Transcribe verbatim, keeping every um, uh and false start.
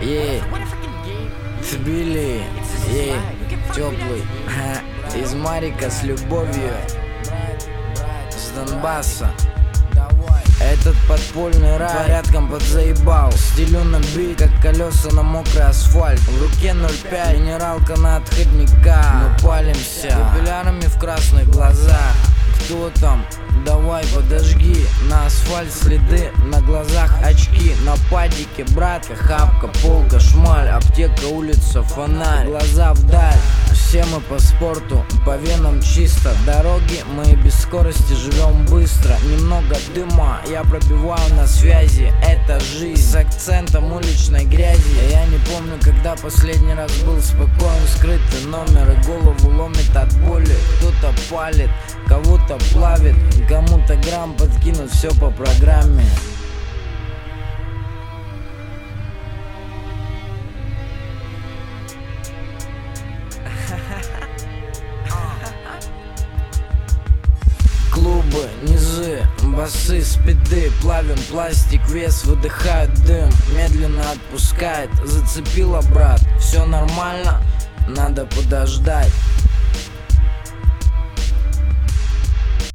Ей, Тбили, ей, теплый, из Марика с любовью, с Донбасса. Этот подпольный рай порядком подзаебал. Стелю на бит, как колеса на мокрый асфальт. В руке ноль пять, минералка на отходника. Мы палимся капиллярами в красных глазах. Кто там? Давай подожги. На асфальт следы, на глазах очки. На падике братка, хапка, полка, шмаль. Аптека, улица, фонарь, глаза вдаль. Все мы по спорту, по венам чисто. Дороги мы без скорости живем быстро. Немного дыма, я пробиваю на связи. Это жизнь с акцентом уличной грязи. Я не помню, когда последний раз был спокоен. Скрытый номер и голову ломит от боли. Кто-то палит, кого-то плавит, кому-то грамм подкинут, все по программе. Клубы, низы, басы, спиды. Плавим пластик, вес, выдыхает дым. Медленно отпускает, зацепила брат. Все нормально, надо подождать.